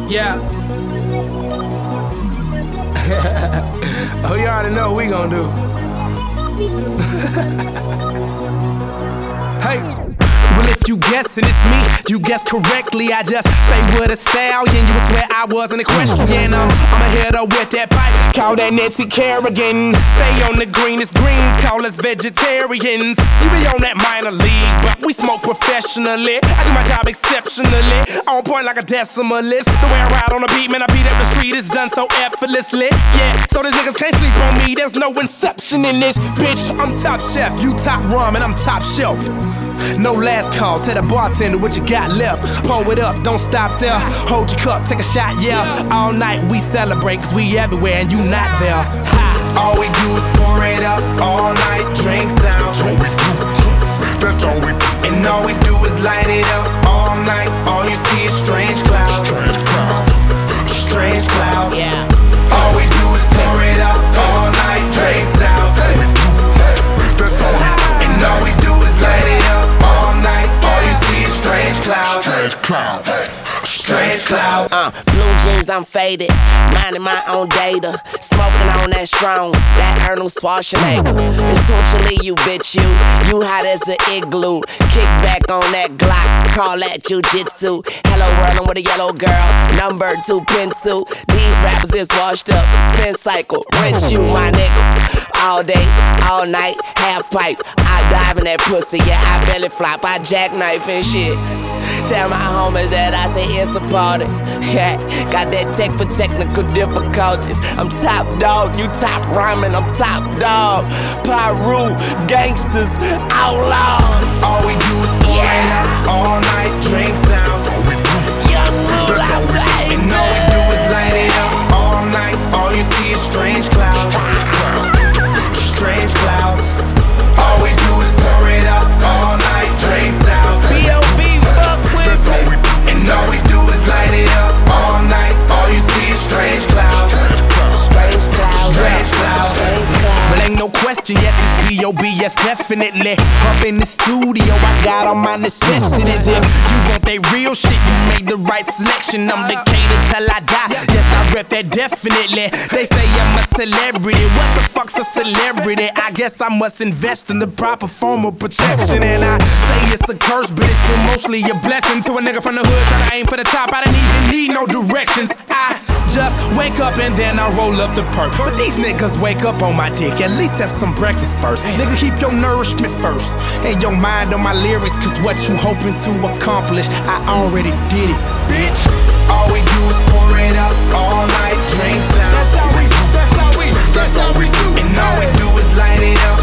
Yeah. Oh, you already know what we gon' do. Hey. Well, if you guessing it's me, you guessed correctly. I just stay with a stallion. You would swear I wasn't a question. I'ma hit her with that pipe. Call that Nancy Kerrigan. Stay on the greenest greens. Call us vegetarians. You be on that minor league, but we smoke professionally. I do my job exceptionally. On point like a decimalist. The way I ride on the beat, man, I beat up the street. It's done so effortlessly. Yeah, so these niggas can't sleep on me. There's no inception in this bitch. I'm top chef, you top rum, and I'm top shelf. No last call, tell the bartender what you got left. Pour it up, don't stop there. Hold your cup, take a shot, yeah. All night we celebrate, cause we everywhere and you not there. Ha. All we do is pour it up, all night, drink sounds. That's all we do, that's all we do. And all we do is light it up, all night. All you see is strange clouds. Strange clouds. Strange clouds. Yeah. All we do is pour it up, all night, drink sounds. That's all we do. And all we do is light it up all night. All you see is strange clouds. Strange clouds. Strange clouds. Blue jeans, I'm faded, minding my own data, smoking on that strong, that Arnold Schwarzenegger. Essentially, you bitch, you hot as an igloo. Kick back on that Glock, call that jujitsu. Hello world, I'm with a yellow girl, number 2 pencil. These rappers is washed up, spin cycle, rinse you, my nigga. All day, all night, half pipe. I dive in that pussy, yeah, I belly flop, I jackknife and shit. Tell my homies that I say it's a party. Yeah, got that tech for technical difficulties. I'm top dog, you top rhyming, I'm top dog. Pyru, gangsters, outlaws. All we do is pour it up all night, drink sounds. Young rule out there. And all we do is light it up all night. All you see is strange clouds. Strange clouds. All we do is pour it up all night, drink sounds. B.O.B. fuck with That's all we do. And all we do is light it up all night. All you see is strange clouds. Strange clouds. Strange clouds. Strange clouds. Well, ain't no question, yes, it's B.O.B., yes, definitely. Up in the studio, I got all my necessities. If you want that real shit, you made the right selection. I'm Decatur till I die, yes, I rep that definitely. They say I'm a celebrity, what the fuck's a celebrity? I guess I must invest in the proper form of protection. And I say it's a curse, but it's still mostly a blessing. To a nigga from the hood trying to aim for the top, I didn't even need no directions. I just wake up and then I roll up the perk. But these niggas wake up on my dick, at least have some breakfast first. Nigga, keep your nourishment first and your mind on my lyrics, cause what you hoping to accomplish, I already did it, bitch. All we do is pour it up all night, drink sounds. That's how we do, that's how we do. And all we do is light it up